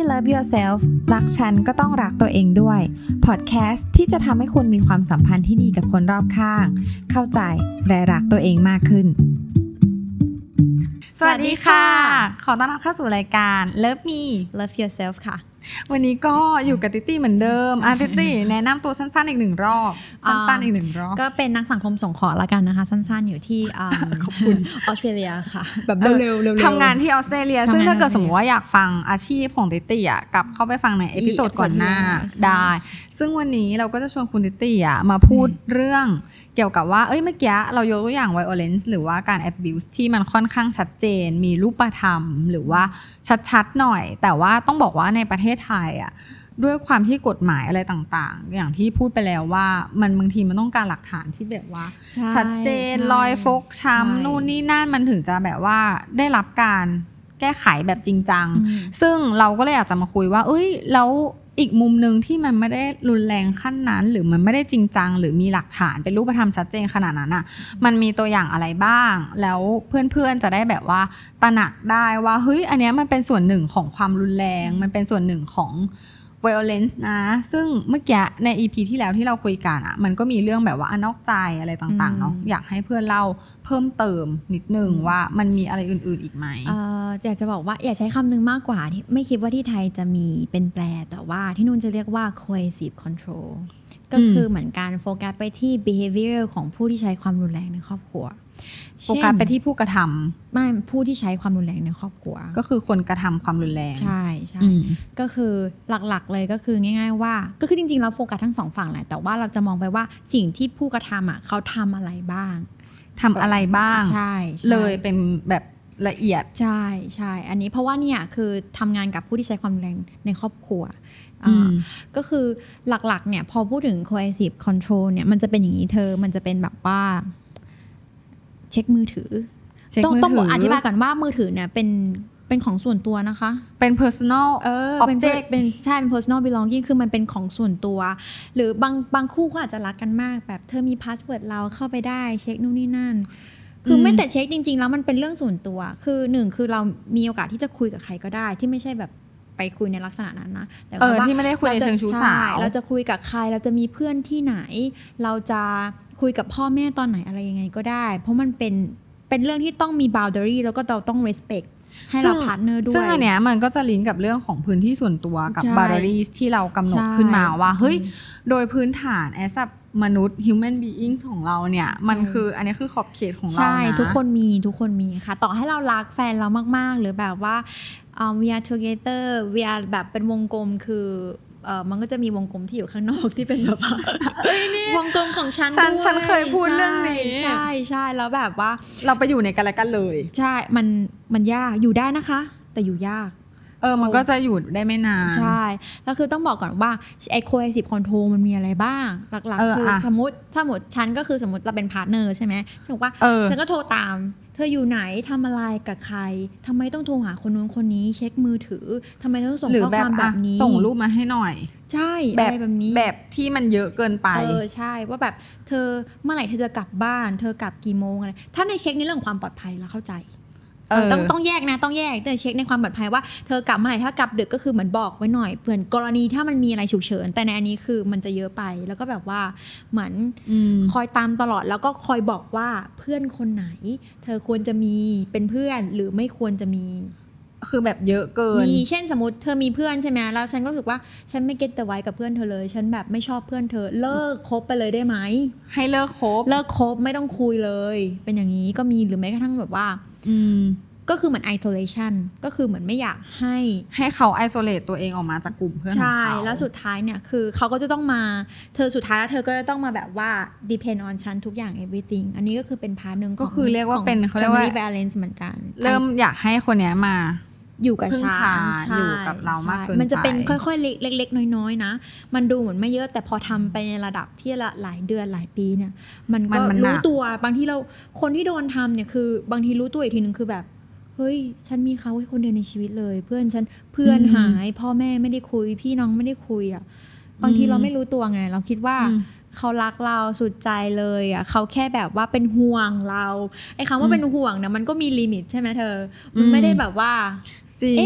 Love Yourself รักฉันก็ต้องรักตัวเองด้วยพอดแคสต์ที่จะทำให้คุณมีความสัมพันธ์ที่ดีกับคนรอบข้างเข้าใจและรักตัวเองมากขึ้นสวัสดีค่ะขอต้อนรับเข้าสู่รายการ Love Me Love Yourself ค่ะวันนี้ก็อยู่กับติตี้เหมือนเดิมติตี้แนะนำตัวสั้นๆอีกหนึ่งรอบสั้นๆอีกหนึ่งรอบก็เป็นนักสังคมสงเคราะห์ละกันนะคะสั้นๆอยู่ที่ขอบคุณออสเตรเลียค่ะแบบเร็วๆทำงานที่ออสเตรเลียซึ่งถ้าเกิดสมมติว่าอยากฟังอาชีพของติตี้กลับเข้าไปฟังในเอพิโซดก่อนหน้าได้ซึ่งวันนี้เราก็จะชวนคุณติตี้มาพูดเรื่องเกี่ยวกับว่าเมื่อกี้เรายกตัวอย่าง violence หรือว่าการ abuse ที่มันค่อนข้างชัดเจนมีรูปธรรมหรือว่าชัดๆหน่อยแต่ว่าต้องบอกว่าในประเทศไทยด้วยความที่กฎหมายอะไรต่างๆอย่างที่พูดไปแล้วว่ามันบางทีมันต้องการหลักฐานที่แบบว่าชัดเจนรอยฟกช้ำนู่นนี่นั่นมันถึงจะแบบว่าได้รับการแก้ไขแบบจริงจังซึ่งเราก็เลยอยากจะมาคุยว่าแล้วอีกมุมนึงที่มันไม่ได้รุนแรงขั้นนั้นหรือมันไม่ได้จริงจังหรือมีหลักฐานเป็นรูปธรรมชัดเจนขนาดนั้นมันมีตัวอย่างอะไรบ้างแล้วเพื่อนๆจะได้แบบว่าตระหนักได้ว่าอันเนี้ยมันเป็นส่วนหนึ่งของความรุนแรงมันเป็นส่วนหนึ่งของviolence นะซึ่งเมื่อกี้ใน EP ที่แล้วที่เราคุยกันมันก็มีเรื่องแบบว่านอกใจอะไรต่างๆเนาะอยากให้เพื่อนเล่าเพิ่มเติมนิดนึงว่ามันมีอะไรอื่นๆอีกไหมอยากจะบอกว่าอย่าใช้คำนึงมากกว่าที่ไม่คิดว่าที่ไทยจะมีเป็นแปลแต่ว่าที่นู่นจะเรียกว่า coercive control ก็คือเหมือนการโฟกัสไปที่ behavior ของผู้ที่ใช้ความรุนแรงในครอบครัวโฟกัสไปที่ผู้กระทำไม่ผู้ที่ใช้ความรุนแรงในครอบครัวก็คือคนกระทำความรุนแรงใช่ใช่ก็คือหลักๆเลยก็คือง่ายๆว่าก็คือจริงๆเราโฟกัสทั้งสองฝั่งแหละแต่ว่าเราจะมองไปว่าสิ่งที่ผู้กระทำเขาทำอะไรบ้างใช่เลยเป็นแบบละเอียดใช่ใช่อันนี้เพราะว่าเนี่ยคือทำงานกับผู้ที่ใช้ความรุนแรงในครอบครัวก็คือหลักๆเนี่ยพอพูดถึง coercive control เนี่ยมันจะเป็นอย่างนี้มันจะเป็นแบบว่าเช็คมือถือต้องอธิบายก่อนว่ามือถือเนี่ยเป็นของส่วนตัวนะคะเป็น personal object เป็นใช่เป็น personal belonging คือมันเป็นของส่วนตัวหรือบางคู่เขาอาจจะรักกันมากแบบเธอมีพาสเวิร์ดเราเข้าไปได้เช็คนู่นนี่นั่นคือไม่แต่เช็คจริงๆแล้วมันเป็นเรื่องส่วนตัวคือหนึ่งคือเรามีโอกาสที่จะคุยกับใครก็ได้ที่ไม่ใช่แบบไปคุยในลักษณะนั้นนะแต่ว่าที่ไม่ได้คุยในเชิงชู้สาวเราจะคุยกับใครเราจะมีเพื่อนที่ไหนเราจะคุยกับพ่อแม่ตอนไหนอะไรยังไงก็ได้เพราะมันเป็นเรื่องที่ต้องมี boundary แล้วก็เราต้อง respect ให้เราพาร์ทเนอร์ด้วยซึ่งอันเนี้ยมันก็จะลิงก์กับเรื่องของพื้นที่ส่วนตัวกับ boundaries ที่เรากำหนดขึ้นมาว่าโดยพื้นฐาน as a มนุษย์ human being ของเราเนี่ยมันคืออันนี้คือขอบเขตของเรานะใช่ทุกคนมีค่ะต่อให้เรารักแฟนเรามากๆหรือแบบว่าwe are together we are แบบเป็นวงกลมคือมันก็จะมีวงกลมที่อยู่ข้างนอกที่เป็นแบบว่าวงกลมของฉันด้วยฉันเคยพูดเรื่องนี้ใช่แล้วแบบว่าเราไปอยู่ในกันและกันเลยใช่มันยากอยู่ได้นะคะแต่อยู่ยากมันก็จะอยู่ได้ไม่นานใช่แล้วคือต้องบอกก่อนว่าไอ้ coercive control มันมีอะไรบ้างหลักๆคือสมมติฉันก็คือสมมติเราเป็นพาร์ทเนอร์ใช่ไหมฉันบอกว่าฉันก็โทรตามเธออยู่ไหนทำอะไรกับใครทำไมต้องโทรหาคนนู้นคนนี้เช็คมือถือทำไมต้องส่งข้อความแบบนี้ส่งรูปมาให้หน่อยใช่อะไรแบบนี้แบบที่มันเยอะเกินไปใช่ว่าแบบเธอเมื่อไหร่เธอจะกลับบ้านเธอกลับกี่โมงอะไรถ้าในเช็คในเรื่องความปลอดภัยเราเข้าใจต้องแยกนะต้องแยกแต่เช็คในความปลอดภัยว่าเธอกลับเมื่อไหร่ถ้ากลับดึกก็คือเหมือนบอกไว้หน่อยเผื่อกรณีถ้ามันมีอะไรฉุกเฉินแต่ในอันนี้คือมันจะเยอะไปแล้วก็แบบว่าเหมือนคอยตามตลอดแล้วก็คอยบอกว่าเพื่อนคนไหนเธอควรจะมีเป็นเพื่อนหรือไม่ควรจะมีคือแบบเยอะเกินมีเช่นสมมติเธอมีเพื่อนใช่ไหมแล้วฉันก็รู้สึกว่าฉันไม่เก็ตไว้กับเพื่อนเธอเลยฉันแบบไม่ชอบเพื่อนเธอเลิกคบไปเลยได้ไหมให้เลิกคบไม่ต้องคุยเลยเป็นอย่างนี้ก็มีหรือแม้กระทั่งแบบว่าก็คือเหมือน isolation ก็คือเหมือนไม่อยากให้เขา isolate ตัวเองออกมาจากกลุ่มเพื่อนของเขาใช่แล้วสุดท้ายเนี่ยคือเขาก็จะต้องมาสุดท้ายแล้วเธอก็จะต้องมาแบบว่า depend on ฉันทุกอย่าง everything อันนี้ก็คือเป็นพาร์ทนึงก็คือเรียกว่าเป็นเขาเรียกว่า family balance เหมือนกันเริ่มอยากให้คนนี้มาอยู่กับฉันอยู่กับเรามากเกินไปมันจะเป็นค่อยๆเล็กๆน้อยๆนะมันดูเหมือนไม่เยอะแต่พอทำไปในระดับที่หลายเดือนหลายปีเนี่ยมันก็รู้ตัวบางทีเราคนที่โดนทำเนี่ยคือบางทีรู้ตัวอีกทีนึงคือแบบเฮ้ยฉันมีเขาแค่คนเดียวในชีวิตเลยเพื่อนหายพ่อแม่ไม่ได้คุยพี่น้องไม่ได้คุยอ่ะบางทีเราไม่รู้ตัวไงเราคิดว่าเขารักเราสุดใจเลยอ่ะเขาแค่แบบว่าเป็นห่วงเราไอ้คำว่าเป็นห่วงเนี่ยมันก็มีลิมิตใช่ไหมเธอมันไม่ได้แบบว่าจริงค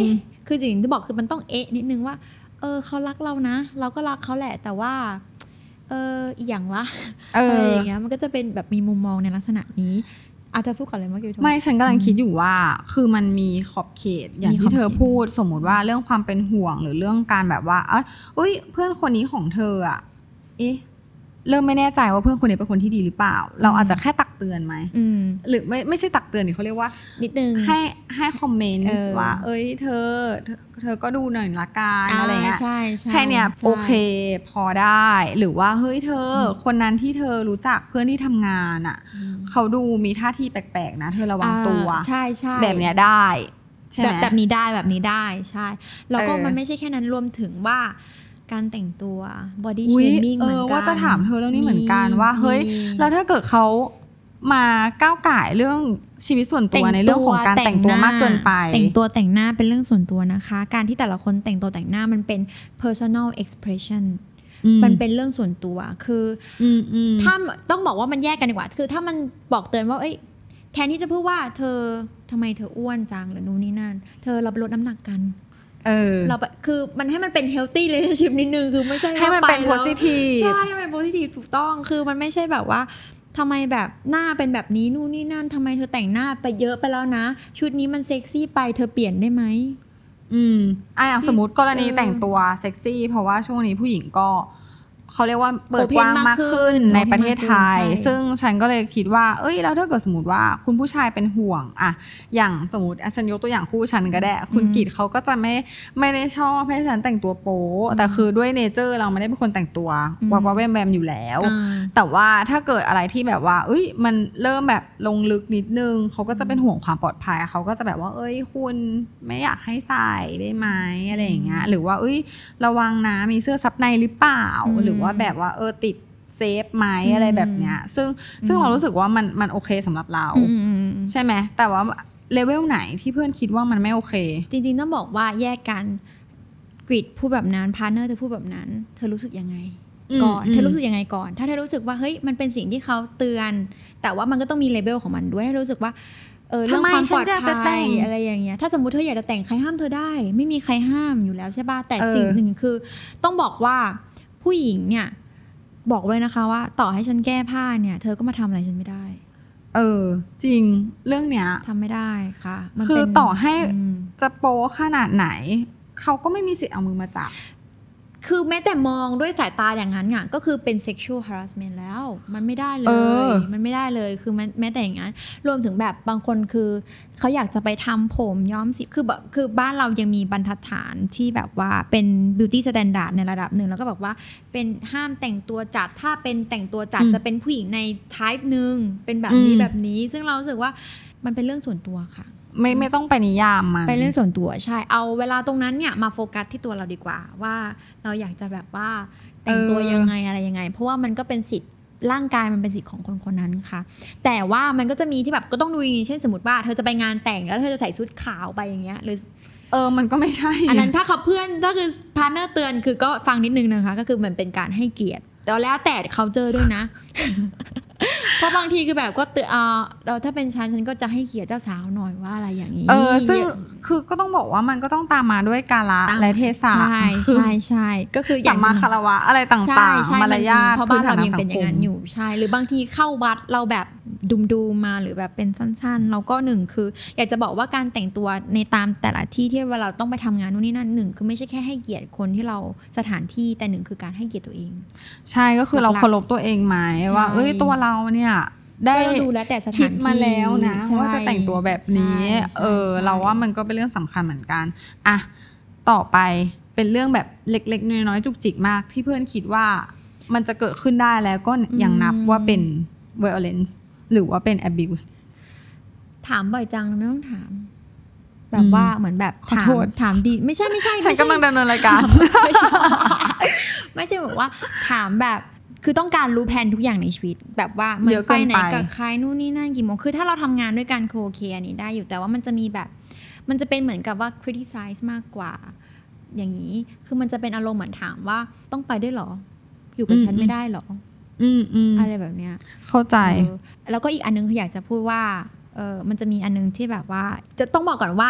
คือสิ่งที่บอกคือมันต้องนิดนึงว่าเขารักเรานะเราก็รักเขาแหละแต่ว่าอีกอย่างวะอะไรอย่างเงี้ยมันก็จะเป็นแบบมีมุมมองในลักษณะนี้อาจจะพูดก่อนเลยเมื่อกี้ไม่ฉันกำลังคิดอยู่ว่าคือมันมีขอบเขตอย่างที่เธอพูดสมมุติว่าเรื่องความเป็นห่วงหรือเรื่องการแบบว่าเพื่อนคนนี้ของเธออ่ะเริ่มไม่แน่ใจว่าเพื่อนคนนี้เป็นคนที่ดีหรือเปล่าเราอาจจะแค่ตักเตือนไหมหรือไม่ใช่ตักเตือนเขาเรียกว่านิดนึงให้คอมเมนต์ว่าเธอก็ดูหน่อยละกันอะไรเงี้ยแค่เนี้ยโอเคพอได้หรือว่าเฮ้ยเธอคนนั้นที่เธอรู้จักเพื่อนที่ทำงานอ่ะเขาดูมีท่าทีแปลกๆนะเธอระวังตัวใช่แบบเนี้ยได้ใช่ไหมแบบนี้ได้ใช่แล้วก็มันไม่ใช่แค่นั้นรวมถึงว่าการแต่งตัว body shaming เหมือนกันว่าจะถามเธอเรื่องนี้เหมือนกันว่าเฮ้ยแล้วถ้าเกิดเขามาก้าวก่ายเรื่องชีวิตส่วนตัวในเรื่องของการแต่งตัวมากเกินไปแต่งตัวแต่งหน้าเป็นเรื่องส่วนตัวนะคะการที่แต่ละคนแต่งตัวแต่งหน้ามันเป็น personal expression มันเป็นเรื่องส่วนตัวคือถ้าต้องบอกว่ามันแยกกันดีกว่าคือถ้ามันบอกเตือนว่าแทนที่จะพูดว่าเธอทำไมเธออ้วนจังหรือนู่นนี่นั่นเธอเราไปลดน้ำหนักกันเราคือมันให้มันเป็น healthy relationship นิดนึงคือไม่ใช่ให้มันเป็น positive ใช่ให้มัน positive ถูกต้องคือมันไม่ใช่แบบว่าทำไมแบบหน้าเป็นแบบนี้นู่นนี่นั่นทำไมเธอแต่งหน้าไปเยอะไปแล้วนะชุดนี้มันเซ็กซี่ไปเธอเปลี่ยนได้ไหมอย่างสมมติกรณีแต่งตัวเซ็กซี่เพราะว่าช่วงนี้ผู้หญิงก็เขาเรียกว่าเปิดกว้างมากขึ้นในประเทศไทยซึ่งฉันก็เลยคิดว่าแล้วถ้าเกิดสมมติว่าคุณผู้ชายเป็นห่วงอย่างสมมติฉันยกตัวอย่างคู่ฉันก็ได้คุณกิตเขาก็จะไม่ได้ชอบให้ฉันแต่งตัวโป๊แต่คือด้วยเนเจอร์เราไม่ได้เป็นคนแต่งตัววับแวมอยู่แล้วแต่ว่าถ้าเกิดอะไรที่แบบว่ามันเริ่มแบบลงลึกนิดนึงเขาก็จะเป็นห่วงความปลอดภัยเขาก็จะแบบว่าคุณไม่อยากให้ใส่ได้ไหมอะไรอย่างเงี้ยหรือว่าระวังนะมีเสื้อซับในหรือเปล่าหรือว่าแบบว่าติดเซฟไหมอะไรแบบเนี้ยซึ่งเรารู้สึกว่ามันโอเคสำหรับเราใช่ไหมแต่ว่าเลเวลไหนที่เพื่อนคิดว่ามันไม่โอเคจริงๆต้องบอกว่าแยกกันกริดพูดแบบนั้นพาร์ทเนอร์เธอพูดแบบนั้นเธอรู้สึกยังไงก่อนเธอรู้สึกยังไงก่อนถ้าเธอรู้สึกว่าเฮ้ยมันเป็นสิ่งที่เขาเตือนแต่ว่ามันก็ต้องมีเลเวลของมันด้วยถ้ารู้สึกว่าเรื่องความปลอดภัยอะไรอย่างเงี้ยถ้าสมมุติเธออยากจะแต่งใครห้ามเธอได้ไม่มีใครห้ามอยู่แล้วใช่ป่ะแต่สิ่งหนึ่งคือต้องบอกว่าผู้หญิงเนี่ยบอกเลยนะคะว่าต่อให้ฉันแก้ผ้าเนี่ยเธอก็มาทำอะไรฉันไม่ได้จริงเรื่องเนี้ยทำไม่ได้ค่ะคือต่อให้จะโป๊ขนาดไหนเขาก็ไม่มีสิทธิ์เอามือมาจับคือแม้แต่มองด้วยสายตาอย่างนั้นก็คือเป็น sexual harassment แล้วมันไม่ได้เลย มันไม่ได้เลยคือแม้แต่อย่างนั้นรวมถึงแบบบางคนคือเขาอยากจะไปทำผมย้อมสีคือบ้านเรายังมีบรรทัดฐานที่แบบว่าเป็น beauty standard ในระดับหนึ่งแล้วก็แบบว่าเป็นห้ามแต่งตัวจัดถ้าเป็นแต่งตัวจัดจะเป็นผู้หญิงใน type นึงเป็นแบบนี้แบบนี้ซึ่งเรารู้สึกว่ามันเป็นเรื่องส่วนตัวค่ะไม่ต้องไปนิยามมันเป็นเรื่องส่วนตัวใช่เอาเวลาตรงนั้นเนี่ยมาโฟกัสที่ตัวเราดีกว่าว่าเราอยากจะแบบว่าแต่งตัวยังไงอะไรยังไงเพราะว่ามันก็เป็นสิทธิ์ร่างกายมันเป็นสิทธิ์ของคนคนนั้นค่ะแต่ว่ามันก็จะมีที่แบบก็ต้องดูดีเช่นสมมติว่าเธอจะไปงานแต่งแล้วเธอจะใส่ชุดขาวไปอย่างเงี้ยหรือมันก็ไม่ใช่อันนั้นถ้าเขาเพื่อนถ้าคือพาร์ทเนอร์เตือนคือก็ฟังนิดนึงนะคะก็คือมันเป็นการให้เกียรติแล้วแต่เขาเจอด้วยนะ เพราะบางทีคือแบบก็ถ้าเป็นฉันก็จะให้เกียรติเจ้าสาวหน่อยว่าอะไรอย่างนี้ซึ่งคือก็ต้องบอกว่ามันก็ต้องตามมาด้วยกาลและเทศะใช่ก็คือสัมมาคารวะอะไรต่างๆมารยาทเพราะบ้านเรายังเป็นอย่างนั้นอยู่ใช่หรือบางทีเข้าวัดเราแบบดูมาหรือแบบเป็นสั้นๆเราก็หนึ่งคืออยากจะบอกว่าการแต่งตัวในตามแต่ละที่ที่เวลาต้องไปทำงานนู่นนี่นั่นหนึ่งคือไม่ใช่แค่ให้เกียรติคนที่เราสถานที่แต่หนึ่งคือการให้เกียรติตัวเองใช่ก็คือเราเคารพตัวเองไหมว่าตัวเราเนี่ยได้ดูแลแต่สถานที่คิดมาแล้วนะว่าจะแต่งตัวแบบนี้เราว่ามันก็เป็นเรื่องสำคัญเหมือนกันต่อไปเป็นเรื่องแบบเล็กๆน้อยๆจุกจิกมากที่เพื่อนคิดว่ามันจะเกิดขึ้นได้แล้วก็ยังนับว่าเป็น violence หรือว่าเป็น abuse ถามบ่อยจังไม่ต้องถามแบบว่าเหมือนแบบถามดีไม่ใช่ฉันกำลังดำเนินรายการไม่ใช่แบบว่าถามแบบคือต้องการรู้แพลนทุกอย่างในชีวิตแบบว่ามันไปไหนกับใครนู่นนี่นั่นกี่โมงคือถ้าเราทำงานด้วยกันโอเคอันนี้ได้อยู่แต่ว่ามันจะมีแบบมันจะเป็นเหมือนกับว่า criticize มากกว่าอย่างนี้คือมันจะเป็นอารมณ์เหมือนถามว่าต้องไปได้หรออยู่กับฉันไม่ได้หรออะไรแบบเนี้ยเข้าใจแล้วก็อีกอันนึงคืออยากจะพูดว่ามันจะมีอันนึงที่แบบว่าจะต้องบอกก่อนว่า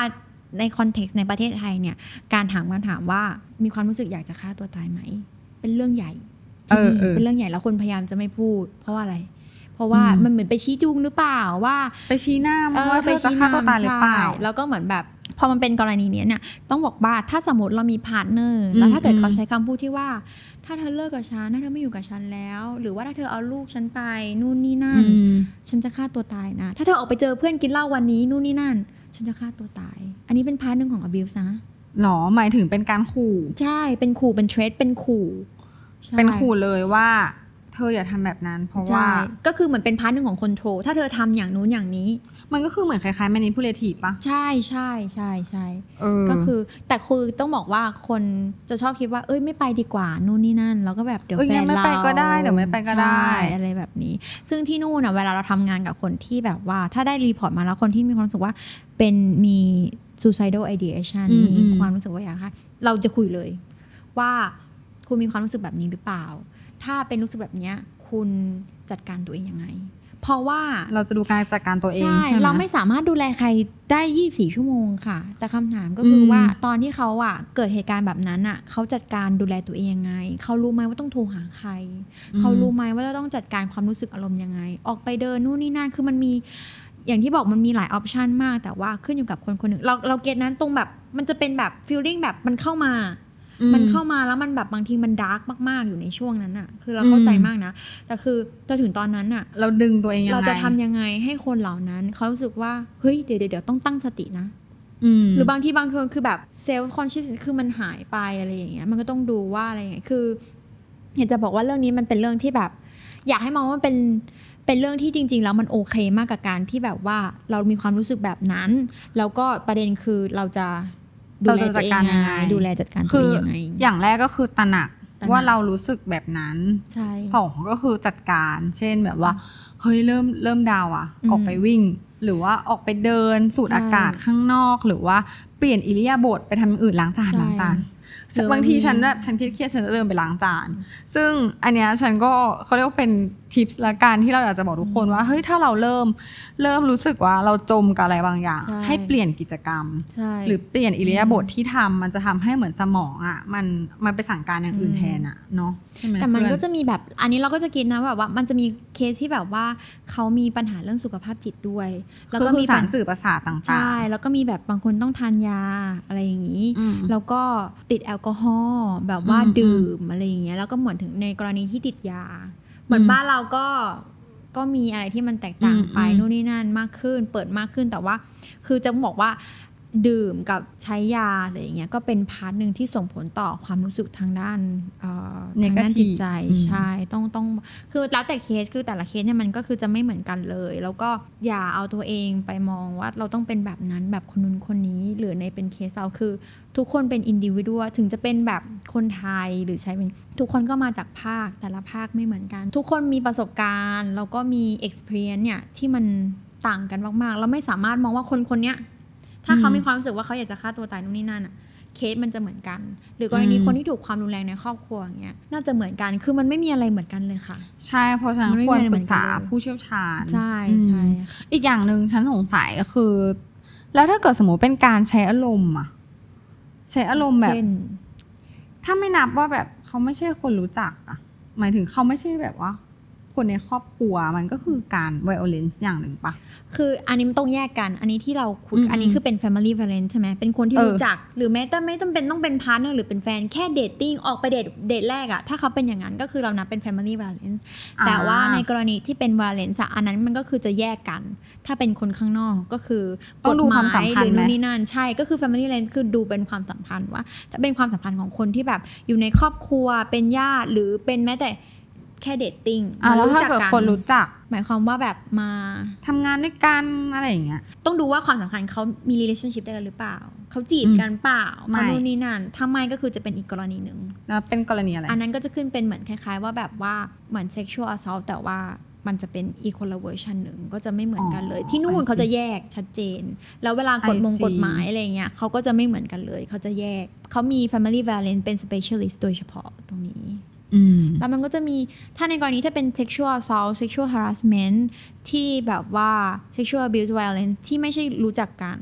ในคอนเท็กซ์ในประเทศไทยเนี่ยการถามคำถามว่ามีความรู้สึกอยากจะฆ่าตัวตายไหมเป็นเรื่องใหญ่ที่นี่เป็นเรื่องใหญ่แล้วคนพยายามจะไม่พูดเพราะว่าอะไรเพราะว่ามันเหมือนไปชี้จูงหรือเปล่าว่าไปชี้หน้าว่าเธอจะฆ่าตัวตายหรือเปล่าแล้วก็เหมือนแบบพอมันเป็นกรณีนี้เนี่ยต้องบอกว่าถ้าสมมติเรามีพาร์ทเนอร์แล้วถ้าเกิดเขาใช้คำพูดที่ว่าถ้าเธอเลิกกับฉันถ้าเธอไม่อยู่กับฉันแล้วหรือว่าถ้าเธอเอาลูกฉันไปนู่นนี่นั่นฉันจะฆ่าตัวตายนะถ้าเธอออกไปเจอเพื่อนกินเหล้าวันนี้นู่นนี่นั่นฉันจะฆ่าตัวตายอันนี้เป็นพาร์ทนึงของ abuse นะหรอหมายถึงเป็นการขู่ใช่เป็นขู่เป็นเทรดเป็นขู่เลยว่าเธออย่าทำแบบนั้นเพราะว่าก็คือเหมือนเป็นพาร์ทนึงของคอนโทรลถ้าเธอทำอย่างนู้นอย่างนี้มันก็คือเหมือนคล้ายๆ manipulative ป่ะใช่ใช่ใช่ใช่ก็คือแต่คือต้องบอกว่าคนจะชอบคิดว่าเอ้ยไม่ไปดีกว่านู่นนี่นั่นแล้วก็แบบเดี๋ยวแฟนเราไม่ไปก็ได้เดี๋ยวไม่ไปก็ได้อะไรแบบนี้ซึ่งที่นู่นน่ะเวลาเราทำงานกับคนที่แบบว่าถ้าได้รีพอร์ตมาแล้วคนที่มีความรู้สึกว่าเป็นมี suicidal ideation มีความรู้สึกว่าอยากฆ่าเราจะคุยเลยว่าคุณมีความรู้สึกแบบนี้หรือเปล่าถ้าเป็นรู้สึกแบบนี้คุณจัดการตัวเองยังไงเพราะว่าเราจะดูการจัดการตัวเองใช่เราไม่สามารถดูแลใครได้24ชั่วโมงค่ะแต่คำถามก็คือว่าตอนที่เขาเกิดเหตุการณ์แบบนั้นเขาจัดการดูแลตัวเองยังไงเขารู้ไหมว่าต้องโทรหาใครเขารู้ไหมว่าจะต้องจัดการความรู้สึกอารมณ์ยังไงออกไปเดินนู่นนี่นั่นคือมันมีอย่างที่บอกมันมีหลายออปชันมากแต่ว่าขึ้นอยู่กับคนคนหนึ่งเราเก็ตนั้นตรงแบบมันจะเป็นแบบฟีลลิ่งแบบมันเข้ามาแล้วมันแบบบางทีมันดาร์กมากๆอยู่ในช่วงนั้นน่ะคือเราเข้าใจมากนะแต่คือจนถึงตอนนั้นน่ะเราดึงตัวเองยังไงเราจะทำยังไงให้คนเหล่านั้นเขารู้สึกว่าเฮ้ยเดี๋ยวต้องตั้งสตินะหรือบางทีบางคนคือแบบเซลฟ์คอนชิสคือมันหายไปอะไรอย่างเงี้ยมันก็ต้องดูว่าอะไรอย่างเงี้ยคืออยากจะบอกว่าเรื่องนี้มันเป็นเรื่องที่แบบอยากให้มองว่ามันเป็นเรื่องที่จริงๆแล้วมันโอเคมากกับการที่แบบว่าเรามีความรู้สึกแบบนั้นแล้วก็ประเด็นคือเราจะดูแลจัดการยังไงดูแลจัดการตัวเองยังไงอย่างแรกก็คือตระหนักว่าเรารู้สึกแบบนั้นใช่ 2ก็คือจัดการเช่นแบบว่าเฮ้ยเริ่มดาวอ่ะออกไปวิ่งหรือว่าออกไปเดินสูดอากาศข้างนอกหรือว่าเปลี่ยนอิริยาบถไปทำอย่างอื่นล้างจานบางทีฉันเครียดฉันเริ่มไปล้างจานซึ่งอันเนี้ยฉันก็เขาเรียกว่าเป็นทิปส์ละกันที่เราอยากจะบอกทุกคนว่าเฮ้ยถ้าเราเริ่มรู้สึกว่าเราจมกับอะไรบางอย่างให้เปลี่ยนกิจกรรมหรือเปลี่ยนอิริยาบถที่ทำมันจะทำให้เหมือนสมองมันไปสั่งการอย่างอื่นแทนเนาะใช่ไหมแต่มันก็จะมีแบบอันนี้เราก็จะคิดนะแบบว่ามันจะมีเคสที่แบบว่าเขามีปัญหาเรื่องสุขภาพจิตด้วยแล้วก็มีสารสื่อประสาทต่างๆใช่แล้วก็มีแบบบางคนต้องทานยาอะไรอย่างนี้แล้วก็ติดแอลกอฮอล์แบบว่าดื่มอะไรอย่างเงี้ยแล้วก็เหมือนถึงในกรณีที่ติดยาเหมือนบ้านเราก็มีอะไรที่มันแตกต่างไปนู่นนี่นั่นมากขึ้นเปิดมากขึ้นแต่ว่าคือจะบอกว่าดื่มกับใช้ยาอะไรอย่างเงี้ยก็เป็นพาร์ทนึงที่ส่งผลต่อความรู้สึกทางด้านจิตใจใช่ต้องคือแล้วแต่เคสคือแต่ละเคสเนี่ยมันก็คือจะไม่เหมือนกันเลยแล้วก็อย่าเอาตัวเองไปมองว่าเราต้องเป็นแบบนั้นแบบคนนู้นคนนี้หรือในเป็นเคสเราคือทุกคนเป็นอินดิวิวดัวถึงจะเป็นแบบคนไทยหรือใช้เป็นทุกคนก็มาจากภาคแต่ละภาคไม่เหมือนกันทุกคนมีประสบการณ์แล้วก็มี experience เนี่ยที่มันต่างกันมากๆเราไม่สามารถมองว่าคนเนี้ยถ้าเขามีความรู้สึกว่าเขาอยากจะฆ่าตัวตายนู่นนี่นั่นเคสมันจะเหมือนกันหรือกรณีคนที่ถูกความรุนแรงในครอบครัวอย่างเงี้ยน่าจะเหมือนกันคือมันไม่มีอะไรเหมือนกันเลยค่ะใช่เพราะฉะนั้นควรปรึกษาผู้เชี่ยวชาญใช่อีกอย่างนึงฉันสงสัยก็คือแล้วถ้าเกิดสมมติเป็นการใช้อารมณ์ใช้อารมณ์แบบถ้าไม่นับว่าแบบเขาไม่ใช่คนรู้จักหมายถึงเขาไม่ใช่แบบว่าคนในครอบครัวมันก็คือการ violence อย่างหนึ่งปะคืออันนี้มันต้องแยกกันอันนี้ที่เราคุยอันนี้คือเป็น family violence ใช่ไหมเป็นคนที่รู้จักหรือแม้แต่ไม่จำเป็นต้องเป็นพาร์ทเนอร์หรือเป็นแฟนแค่เดทติ้งออกไปเดทแรกถ้าเขาเป็นอย่างนั้นก็คือเรานับเป็น family violence แต่ว่าในกรณีที่เป็น violence อันนั้นมันก็คือจะแยกกันถ้าเป็นคนข้างนอกก็คือกฎหมายหรือนู่นนี่นั่นใช่ก็คือ family violence คือดูเป็นความสัมพันธ์ว่าถ้าเป็นความสัมพันธ์ของคนที่แบบอยู่ในครอบครัวเป็นญาติหรือเป็นแม้แต่แค่เดทติ้งแล้วถ้าเกิดคนรู้จักหมายความว่าแบบมาทำงานด้วยกันอะไรอย่างเงี้ยต้องดูว่าความสัมพันธ์เขามี relationship ได้กันหรือเปล่าเขาจีบกันเปล่าเขาโน่นนี่นั่นถ้าไม่ก็คือจะเป็นอีกกรณีหนึ่งแล้วเป็นกรณีอะไรอันนั้นก็จะขึ้นเป็นเหมือนคล้ายๆว่าแบบว่าเหมือน sexual assault แต่ว่ามันจะเป็นอีกคนละเวอร์ชันหนึ่งก็จะไม่เหมือนกันเลยที่นู่นเขาจะแยกชัดเจนแล้วเวลากฎหมายอะไรเงี้ยเขาก็จะไม่เหมือนกันเลยเขาจะแยกเขามี family violence เป็น specialist โดยเฉพาะตรงนี้แล้วมันก็จะมีถ้าในกรณีถ้าเป็น sexual assault sexual harassment ที่แบบว่า sexual abuse violence ที่ไม่ใช่รู้จักกัน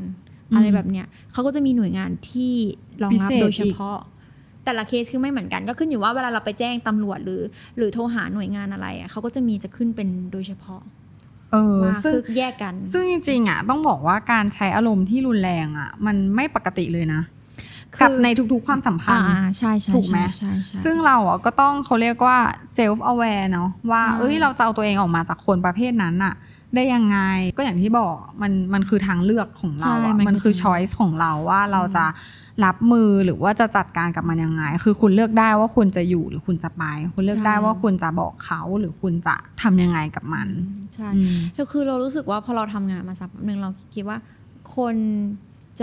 อะไรแบบเนี้ยเขาก็จะมีหน่วยงานที่รองรับโดยเฉพาะแต่ละเคสคือไม่เหมือนกันก็ขึ้นอยู่ว่าเวลาเราไปแจ้งตำรวจหรือโทรหาหน่วยงานอะไรอ่ะเขาก็จะขึ้นเป็นโดยเฉพาะซึ่งแยกกันซึ่งจริงๆอ่ะต้องบอกว่าการใช้อารมณ์ที่รุนแรงอ่ะมันไม่ปกติเลยนะกับในทุกๆความสัมพันธ์ใช่ถูกไหมซึ่งเราอ่ะก็ต้องเขาเรียกว่า self aware เนาะว่าเราจะเอาตัวเองออกมาจากคนประเภทนั้นอ่ะได้ยังไงก็อย่างที่บอกมันคือทางเลือกของเราอ่ะมันคือ choice ของเราว่าเราจะรับมือหรือว่าจะจัดการกับมันยังไงคือคุณเลือกได้ว่าคุณจะอยู่หรือคุณจะไปคุณเลือกได้ว่าคุณจะบอกเขาหรือคุณจะทำยังไงกับมันใช่คือเรารู้สึกว่าพอเราทำงานมาสักพักนึงเราคิดว่าคนจะ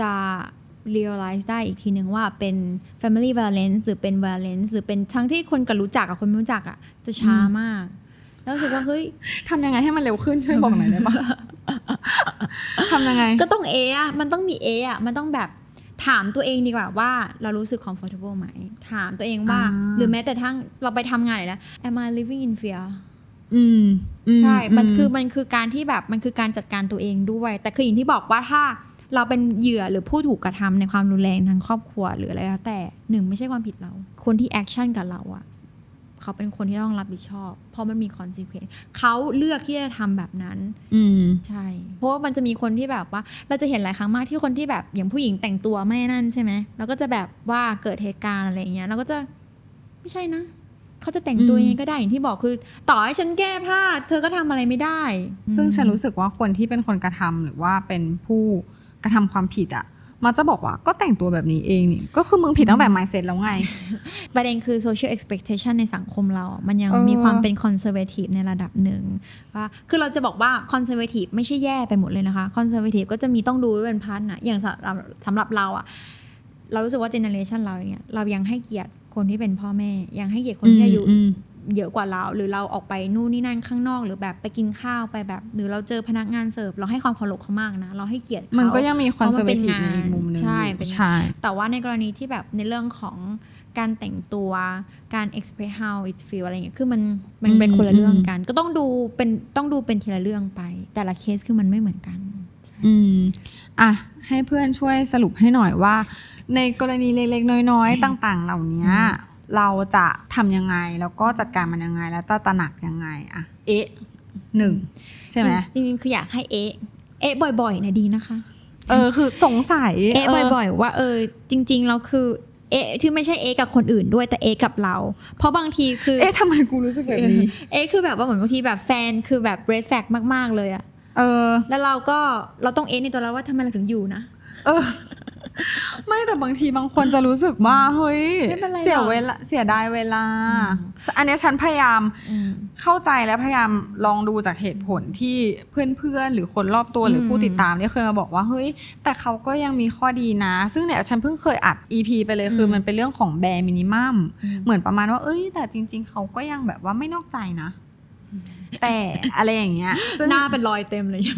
realize ได้อีกทีนึงว่าเป็น family violence หรือเป็น violence หรือเป็นทั้งที่คนกับรู้จักกับคนไม่รู้จักอ่ะจะช้ามากแล้วรู้สึกว่าเฮ้ยทำยังไงให้มันเร็วขึ้นช่วยบอกหน่อยได้ปะทำยังไงก็ต้องมันต้องมีมันต้องแบบถามตัวเองดีกว่าว่าเรารู้สึก comfortable ไหมถามตัวเองว่าหรือแม้แต่ทั้งเราไปทำงานไหนนะ am I living in fear ใช่มันคือการที่แบบมันคือการจัดการตัวเองด้วยแต่คืออย่างที่บอกว่าถ้าเราเป็นเหยื่อหรือผู้ถูกกระทำในความรุนแรงทางครอบครัวหรืออะไรแล้วแต่หนึ่งไม่ใช่ความผิดเราคนที่แอคชั่นกับเราอะเขาเป็นคนที่ต้องรับผิดชอบเพราะมันมี consequence เขาเลือกที่จะทำแบบนั้นใช่เพราะว่ามันจะมีคนที่แบบว่าเราจะเห็นหลายครั้งมากที่คนที่แบบอย่างผู้หญิงแต่งตัวไม่นั่นใช่ไหมเราก็จะแบบว่าเกิดเหตุการณ์อะไรอย่างเงี้ยเราก็จะไม่ใช่นะเขาจะแต่งตัวยังไงก็ได้อย่างที่บอกคือต่อให้ฉันแก้ผ้าเธอก็ทำอะไรไม่ได้ซึ่งฉันรู้สึกว่าคนที่เป็นคนกระทำหรือว่าเป็นผู้กระทำความผิดอ่ะมันจะบอกว่าก็แต่งตัวแบบนี้เองนี่ก็คือมึงผิดตั้งแต่ mindset แล้วไงประเด็นคือ social expectation ในสังคมเรามันยังมีความเป็น conservative ในระดับหนึ่งว่าคือเราจะบอกว่า conservative ไม่ใช่แย่ไปหมดเลยนะคะ conservative ก็จะมีต้องดูไว้เป็นพันนะอย่างสำหรับเราอ่ะเรารู้สึกว่า generation เราอย่างเงี้ยเรายังให้เกียรติคนที่เป็นพ่อแม่ยังให้เกียรติคนที่อายุเยอะกว่าเราหรือเราออกไปนู่นนี่นั่นข้างนอกหรือแบบไปกินข้าวไปแบบหรือเราเจอพนักงานเสิร์ฟเราให้ความเคารพเขามากนะเราให้เกียรติเขามันก็ยังมีความเป็นงานในมุมนึงใช่แต่ว่าในกรณีที่แบบในเรื่องของการแต่งตัวการ express how it feel อะไรเงี้ยคือมันเป็นคนละเรื่องกันก็ต้องดูเป็นทีละเรื่องไปแต่ละเคสคือมันไม่เหมือนกันอ่ะให้เพื่อนช่วยสรุปให้หน่อยว่าในกรณีเล็กๆน้อยๆต่างๆเหล่านี้เราจะทำยังไงแล้วก็จัดการมันยังไงแล้วตระหนักยังไงอะหนึ่งใช่ไหมจริงๆคืออยากให้บ่อยๆนะดีนะคะคือสงสัยบ่อยๆว่าจริงๆเราคือที่ไม่ใช่กับคนอื่นด้วยแต่กับเราเพราะบางทีคือทำไมกูรู้สึกแบบนี้คือแบบว่าเหมือนบางทีแบบแฟนคือแบบ red flag มากๆเลยอะแล้วเราต้องในตัวเราว่าทำไมเราถึงอยู่นะไม่แต่บางทีบางคนจะรู้สึกว่าเฮ้ยเสียดายเวลาอันนี้ฉันพยายามเข้าใจและพยายามลองดูจากเหตุผลที่เพื่อนๆหรือคนรอบตัวหรือผู้ติดตามเนี่ยเคยมาบอกว่าเฮ้ยแต่เขาก็ยังมีข้อดีนะซึ่งเนี่ยฉันเพิ่งเคยอัด EP ไปเลยคือมันเป็นเรื่องของแบร์มินิมัมเหมือนประมาณว่าแต่จริงๆเขาก็ยังแบบว่าไม่นอกใจนะแต่อะไรอย่างเงี้ยหน้าเป็นรอยเต็มเลย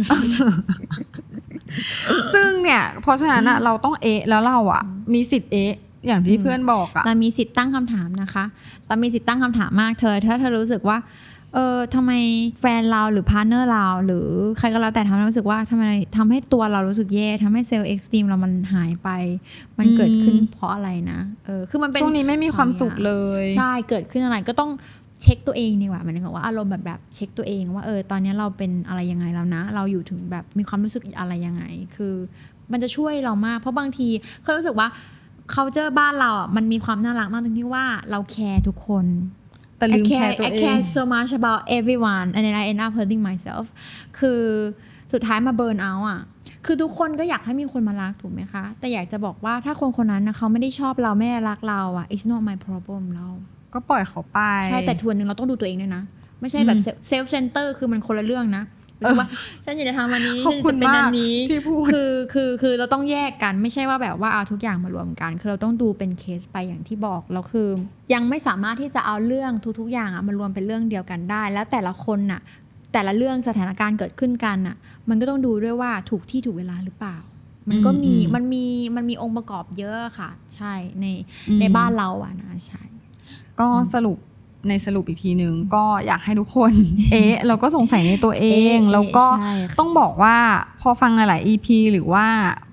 ซึ่งเนี่ยเพราะฉะนั้นเราต้องแล้วเรามีสิทธิ์อย่างที่เพื่อนบอกเรามีสิทธิ์ตั้งคำถามนะคะเรามีสิทธิ์ตั้งคำถามมากถ้าเธอรู้สึกว่าทำไมแฟนเราหรือพาร์ทเนอร์เราหรือใครก็แล้วแต่ทำให้รู้สึกว่าทำไมทำให้ตัวเรารู้สึกแย่ทำให้เซลล์เอ็กซ์ตรีมเรามันหายไปมันเกิดขึ้นเพราะอะไรนะคือมันเป็นช่วงนี้ไม่มีความสุขเลยใช่เกิดขึ้นอะไรก็ต้องเช็คตัวเองดีกว่ามันถึงว่าอารมณ์แบบเช็คตัวเองว่าตอนนี้เราเป็นอะไรยังไงแล้วนะเราอยู่ถึงแบบมีความรู้สึกอะไรยังไงคือมันจะช่วยเรามากเพราะบางทีเขารู้สึกว่า culture บ้านเรามันมีความน่ารักมากตรงที่ว่าเราแคร์ทุกคนแต่ลืมแคร์ตัวเอง I care so much about everyone and then I end up hurting myself คือสุดท้ายมา burn out คือทุกคนก็อยากให้มีคนมารักถูกไหมคะแต่อยากจะบอกว่าถ้าคนนั้นนะเขาไม่ได้ชอบเราไม่ได้รักเราit's not my problem เราก็ปล่อยเขาไปใช่แต่ทวนนึงเราต้องดูตัวเองด้วยนะไม่ใช่แบบเซลฟ์เซนเตอร์คือมันคนละเรื่องนะว่าฉันอยากจะทำอันนี้ฉันจะเป็นอันนี้คือเราต้องแยกกันไม่ใช่ว่าแบบว่าเอาทุกอย่างมารวมกันคือเราต้องดูเป็นเคสไปอย่างที่บอกแล้วคือยังไม่สามารถที่จะเอาเรื่องทุกอย่างมารวมเป็นเรื่องเดียวกันได้แล้วแต่ละคนน่ะแต่ละเรื่องสถานการณ์เกิดขึ้นกันน่ะมันก็ต้องดูด้วยว่าถูกที่ถูกเวลาหรือเปล่ามันก็มันมีองค์ประกอบเยอะค่ะใช่ในบ้านเรานะใช่ก็สรุปอีกทีนึงก็อยากให้ทุกคนเราก็สงสัยในตัวเองแล้วก็ต้องบอกว่าพอฟังหลายๆ EP หรือว่า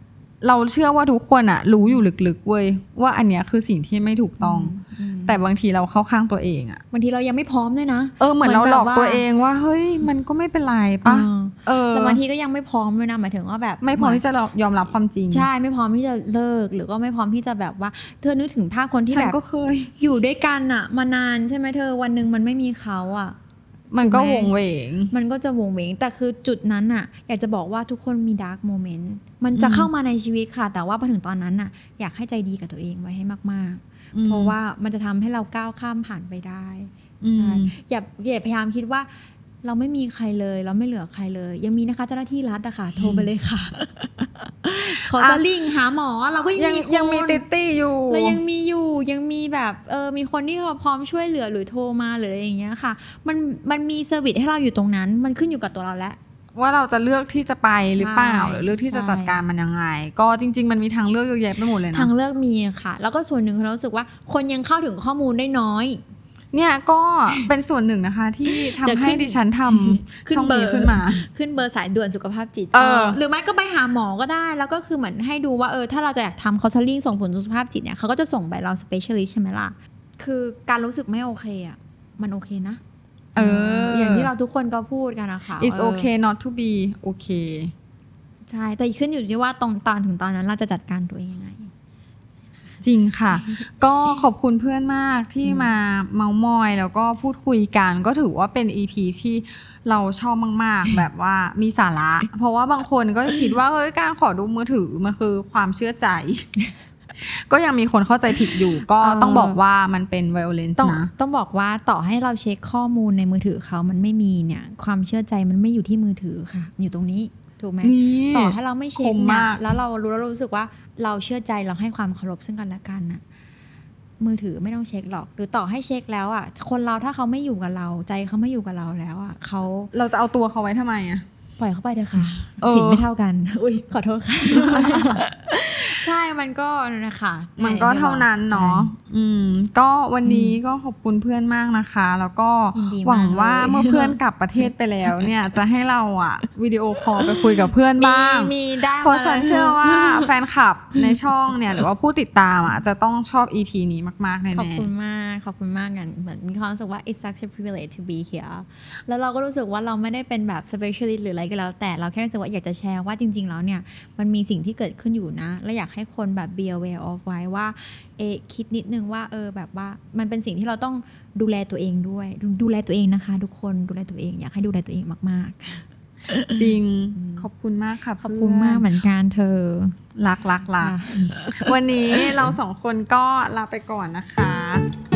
เราเชื่อว่าทุกคนอะรู้อยู่ลึกๆเว้ยว่าอันเนี้ยคือสิ่งที่ไม่ถูกต้องแต่บางทีเราเข้าข้างตัวเองอะบางทีเรายังไม่พร้อมด้วยนะเหมือนเราหลอกตัวเองว่าเฮ้ยมันก็ไม่เป็นไรป่ะแต่บางทีก็ยังไม่พร้อมด้วยนะหมายถึงว่าแบบไม่พร้อมที่จะยอมรับความจริงใช่ไม่พร้อมที่จะเลิกหรือก็ไม่พร้อมที่จะแบบว่าเธอนึกถึงภาพคนที่แบบก็เคยอยู่ด้วยกันอะมานานใช่ไหมเธอวันนึงมันไม่มีเขาอะมันก็วงเวงมันก็จะวงเวงแต่คือจุดนั้นน่ะอยากจะบอกว่าทุกคนมีดาร์กโมเมนต์มันจะเข้ามาในชีวิตค่ะแต่ว่าพอถึงตอนนั้นน่ะอยากให้ใจดีกับตัวเองไว้ให้มากๆเพราะว่ามันจะทำให้เราก้าวข้ามผ่านไปได้ใช่อย่าพยายามคิดว่าเราไม่มีใครเลยเราไม่เหลือใครเลยยังมีนะคะเจ้าหน้าที่รัฐอะค่ะโทรไปเลยค่ะขอสลิงหาหมอเราก็ยังมีติดตี้อยู่เรายังมีอยู่ยังมีแบบมีคนที่เขาพร้อมช่วยเหลือหรือโทรมาหรืออะไรอย่างเงี้ยค่ะมันมีเซอร์วิสให้เราอยู่ตรงนั้นมันขึ้นอยู่กับตัวเราแล้วว่าเราจะเลือกที่จะไปหรือเปล่าหรือเลือกที่จะจัดการมันยังไงก็จริงๆมันมีทางเลือกเยอะแยะไปหมดเลยนะทางเลือกมีค่ะแล้วก็ส่วนหนึ่งเรารู้สึกว่าคนยังเข้าถึงข้อมูลได้น้อยเนี่ยก็เป็นส่วนหนึ่งนะคะที่ทำให้ดิฉันทำช่องนี้ขึ้นมาขึ้นเบอร์สายด่วนสุขภาพจิตหรือไม่ก็ไปหาหมอก็ได้แล้วก็คือเหมือนให้ดูว่าถ้าเราจะอยากทำ counseling ส่งผลสุขภาพจิตเนี่ยเขาก็จะส่งไปเรา specialist ใช่ไหมล่ะคือการรู้สึกไม่โอเคอ่ะมันโอเคนะอย่างที่เราทุกคนก็พูดกันนะคะ it's okay not to be okay ใช่แต่ขึ้นอยู่ที่ว่าตอนถึงตอนนั้นเราจะจัดการตัวเองยังไงจริงค่ะก็ขอบคุณเพื่อนมากที่มาเมามอยแล้วก็พูดคุยกันก็ถือว่าเป็น EP ที่เราชอบมากๆ แบบว่ามีสาระเพราะว่าบางคนก็คิดว่าเฮ้ยการขอดูมือถือมันคือความเชื่อใจ ก็ยังมีคนเข้าใจผิดอยู่ก็ต้องบอกว่ามันเป็น violence นะต้องบอกว่าต่อให้เราเช็คข้อมูลในมือถือเขามันไม่มีเนี่ยความเชื่อใจมันไม่อยู่ที่มือถือค่ะอยู่ตรงนี้ถูกไหมต่อให้เราไม่เช็คเนี่ยแล้วเรารู้สึกว่าเราเชื่อใจเราให้ความเคารพซึ่งกันและกันน่ะมือถือไม่ต้องเช็คหรอกหรือต่อให้เช็คแล้วอ่ะคนเราถ้าเขาไม่อยู่กับเราใจเขาไม่อยู่กับเราแล้วอ่ะเราจะเอาตัวเขาไว้ทำไมอ่ะปล่อยเขาไปเถอะค่ะสินไม่เท่ากันอุ้ยขอโทษค่ะใช่มันก็นะคะมันก็เท่านั้นเนาะก็วันนี้ก็ขอบคุณเพื่อนมากนะคะแล้วก็หวังว่าเมื่อเพื่อนกลับประเทศไปแล้วเนี่ยจะให้เราอ่ะวิดีโอคอลไปคุยกับเพื่อนบ้างเพราะฉันเชื่อว่าแฟนคลับในช่องเนี่ยหรือว่าผู้ติดตามอ่ะจะต้องชอบ EP นี้มากๆแน่ๆขอบคุณมากกันเหมือนมีความรู้สึกว่า it's such a privilege to be here แล้วเราก็รู้สึกว่าเราไม่ได้เป็นแบบ specialist หรืออะไรก็แล้วแต่เราแค่รู้สึกว่าอยากจะแชร์ว่าจริงๆแล้วเนี่ยมันมีสิ่งที่เกิดขึ้นอยู่นะและอยากให้คนแบบ be aware of ไว้ว่าคิดนิดนึงว่าแบบว่ามันเป็นสิ่งที่เราต้องดูแลตัวเองด้วยดูแลตัวเองนะคะทุกคนดูแลตัวเองอยากให้ดูแลตัวเองมากๆจริงขอบคุณมากค่ะขอบคุณมากเหมือนกันเธอรักวันนี้เราสองคนก็ลาไปก่อนนะคะ